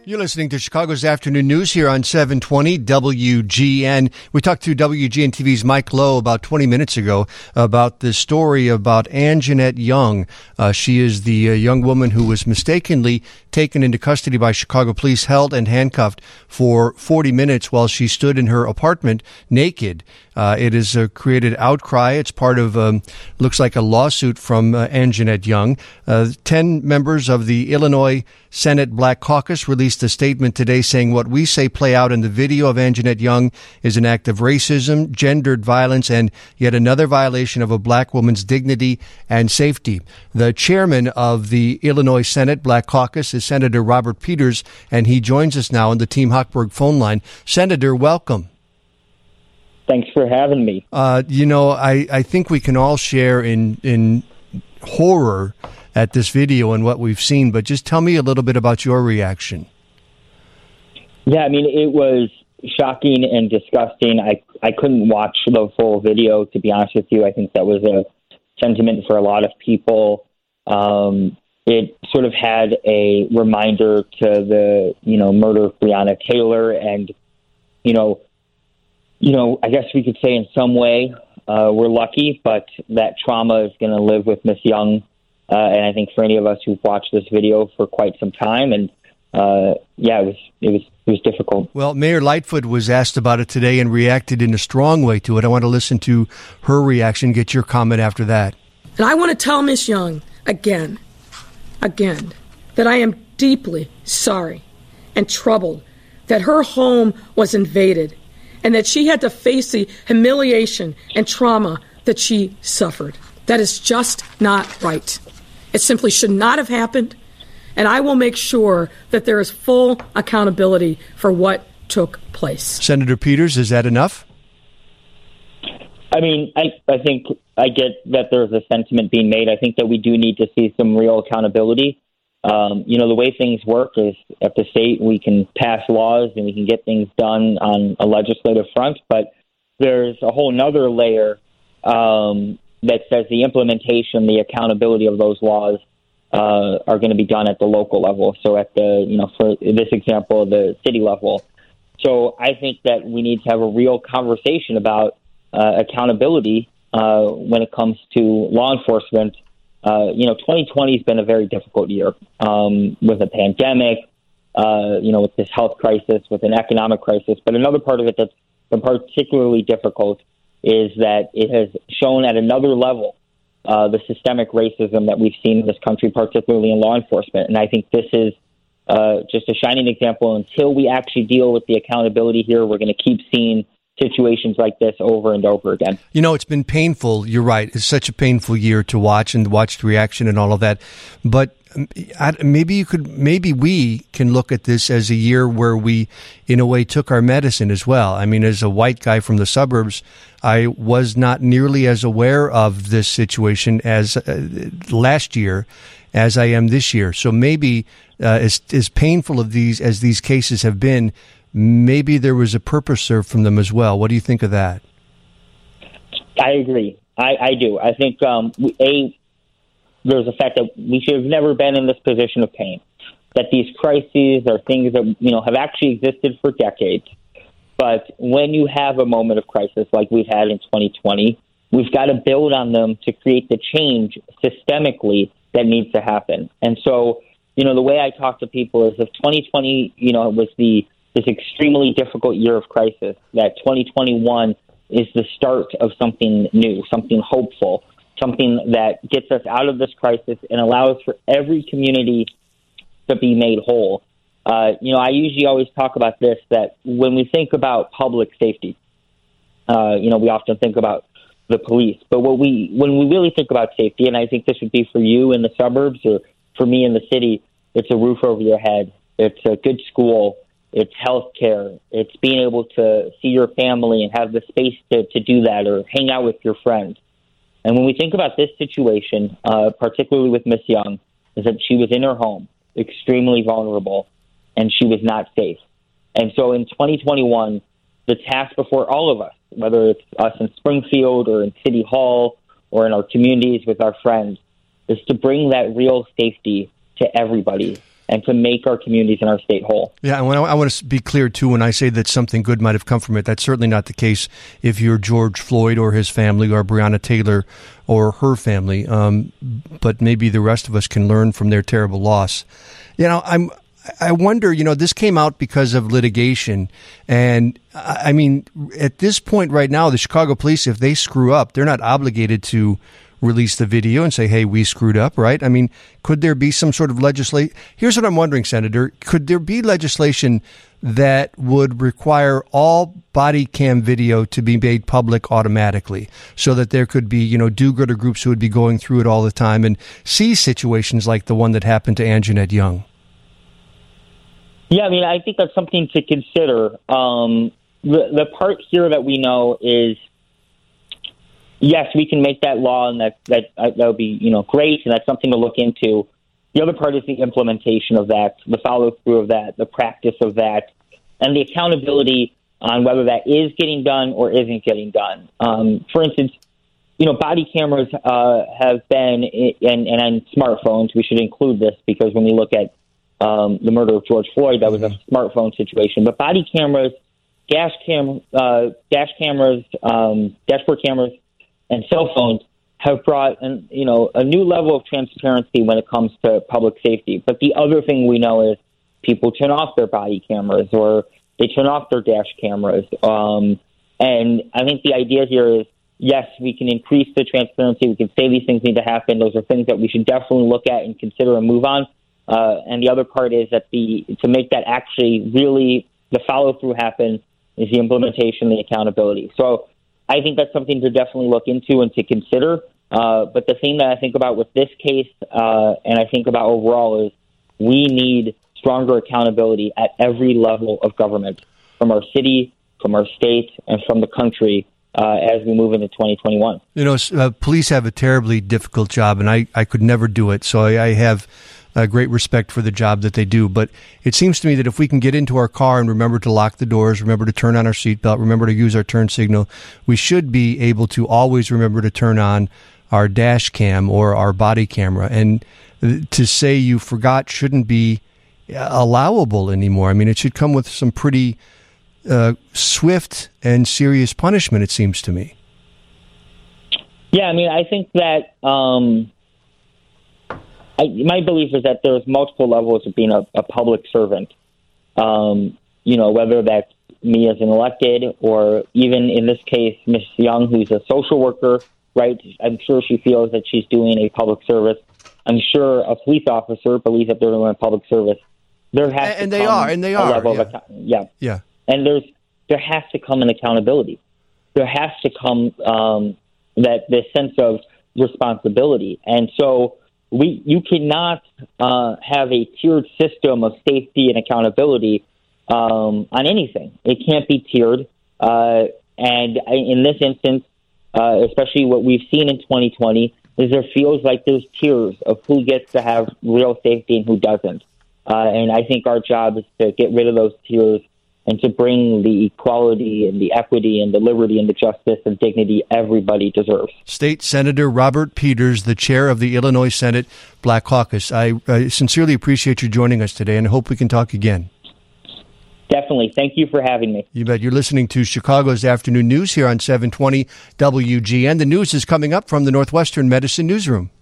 You're listening to Chicago's Afternoon News here on 720 WGN. We talked to WGN TV's Mike Lowe about 20 minutes ago about the story about Anjanette Young. She is the young woman who was mistakenly taken into custody by Chicago police, held and handcuffed for 40 minutes while she stood in her apartment naked. It has created outcry. It's part of, looks like a lawsuit from Anjanette Young. 10 members of the Illinois Senate Black Caucus released a statement today saying what we say play out in the video of Anjanette Young is an act of racism, gendered violence, and yet another violation of a black woman's dignity and safety. The chairman of the Illinois Senate Black Caucus is Senator Robert Peters, and he joins us now on the Team Hochberg phone line. Senator, welcome. Thanks for having me. I think we can all share in horror at this video and what we've seen, but just tell me a little bit about your reaction. Yeah, I mean, it was shocking and disgusting. I couldn't watch the full video, to be honest with you. I think that was a sentiment for a lot of people. It sort of had a reminder to the, murder of Breonna Taylor. And, I guess we could say in some way we're lucky, but that trauma is going to live with Miss Young. And I think for any of us who've watched this video for quite some time, and it was difficult. Well, Mayor Lightfoot was asked about it today and reacted in a strong way to it. I want to listen to her reaction, get your comment after that. And I want to tell Miss Young again, that I am deeply sorry and troubled that her home was invaded and that she had to face the humiliation and trauma that she suffered. That is just not right. It simply should not have happened, and I will make sure that there is full accountability for what took place. Senator Peters, is that enough? I mean, I think I get that there's a sentiment being made. I think that we do need to see some real accountability. The way things work is at the state we can pass laws and we can get things done on a legislative front, but there's a whole nother layer that says the implementation, the accountability of those laws are going to be done at the local level. So at the, for this example, the city level. So I think that we need to have a real conversation about accountability when it comes to law enforcement. 2020 has been a very difficult year with a pandemic, with this health crisis, with an economic crisis. But another part of it that's been particularly difficult is that it has shown at another level the systemic racism that we've seen in this country, particularly in law enforcement. And I think this is just a shining example. Until we actually deal with the accountability here, we're going to keep seeing situations like this over and over again. It's been painful. You're right. It's such a painful year to watch and watch the reaction and all of that. But maybe we can look at this as a year where we, in a way, took our medicine as well. I mean, as a white guy from the suburbs, I was not nearly as aware of this situation as last year as I am this year. So maybe as painful as these cases have been, maybe there was a purpose served from them as well. What do you think of that? I agree. I do. I think, there's the fact that we should have never been in this position of pain, that these crises are things that, have actually existed for decades. But when you have a moment of crisis like we've had in 2020, we've got to build on them to create the change systemically that needs to happen. And so, the way I talk to people is if 2020, was this extremely difficult year of crisis, that 2021 is the start of something new, something hopeful, something that gets us out of this crisis and allows for every community to be made whole. I usually always talk about this, that when we think about public safety, we often think about the police. But when we really think about safety, and I think this would be for you in the suburbs or for me in the city, it's a roof over your head. It's a good school. It's health care. It's being able to see your family and have the space to do that or hang out with your friends. And when we think about this situation, particularly with Miss Young, is that she was in her home, extremely vulnerable, and she was not safe. And so in 2021, the task before all of us, whether it's us in Springfield or in City Hall or in our communities with our friends, is to bring that real safety to everybody. and to make our communities and our state whole. Yeah, and I want to be clear, too, when I say that something good might have come from it, that's certainly not the case if you're George Floyd or his family or Breonna Taylor or her family, but maybe the rest of us can learn from their terrible loss. I wonder, this came out because of litigation, and I mean, at this point right now, the Chicago police, if they screw up, they're not obligated to release the video and say, hey, we screwed up, right? I mean, could there be some sort of legislation? Here's what I'm wondering, Senator. Could there be legislation that would require all body cam video to be made public automatically so that there could be, do-gooder groups who would be going through it all the time and see situations like the one that happened to Anjanette Young? Yeah, I mean, I think that's something to consider. The part here that we know is, yes, we can make that law, and that would be great, and that's something to look into. The other part is the implementation of that, the follow through of that, the practice of that, and the accountability on whether that is getting done or isn't getting done. For instance, body cameras have been, and on smartphones, we should include this because when we look at the murder of George Floyd, that was a smartphone situation. But body cameras, dashboard cameras, and cell phones have brought a new level of transparency when it comes to public safety. But the other thing we know is people turn off their body cameras or they turn off their dash cameras. And I think the idea here is, yes, we can increase the transparency. We can say these things need to happen. Those are things that we should definitely look at and consider and move on. And the other part is that to make that actually really the follow through happen is the implementation, the accountability. So I think that's something to definitely look into and to consider. But the thing that I think about with this case, and I think about overall, is we need stronger accountability at every level of government, from our city, from our state, and from the country as we move into 2021. Police have a terribly difficult job, and I could never do it. So I have great respect for the job that they do. But it seems to me that if we can get into our car and remember to lock the doors, remember to turn on our seatbelt, remember to use our turn signal, we should be able to always remember to turn on our dash cam or our body camera. And to say you forgot shouldn't be allowable anymore. I mean, it should come with some pretty swift and serious punishment, it seems to me. Yeah, I mean, I think that my belief is that there's multiple levels of being a public servant. Whether that's me as an elected or even in this case, Ms. Young, who's a social worker, right? I'm sure she feels that she's doing a public service. I'm sure a police officer believes that they're doing a public service. There has and to they come are, and they are. Level Yeah. of yeah. And there has to come an accountability. There has to come that this sense of responsibility. And so you cannot have a tiered system of safety and accountability on anything. It can't be tiered. And in this instance, especially what we've seen in 2020, is there feels like there's tiers of who gets to have real safety and who doesn't. And I think our job is to get rid of those tiers and to bring the equality and the equity and the liberty and the justice and dignity everybody deserves. State Senator Robert Peters, the chair of the Illinois Senate Black Caucus. I sincerely appreciate you joining us today and hope we can talk again. Definitely. Thank you for having me. You bet. You're listening to Chicago's Afternoon News here on 720 WGN. The news is coming up from the Northwestern Medicine Newsroom.